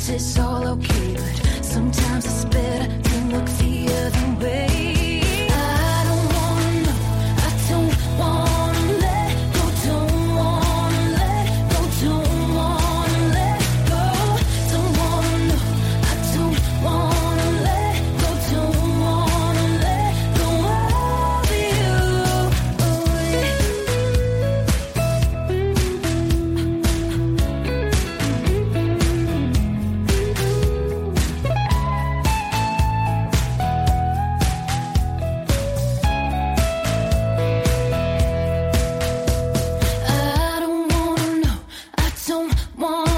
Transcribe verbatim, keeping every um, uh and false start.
it's all okay, but sometimes it's better to look the other way. I don't wanna know, I don't wanna let go, don't wanna let go, don't wanna let go, don't wanna know, I don't wanna let go, don't wanna let go of you. Oh, yeah. I don't wanna know, I don't wanna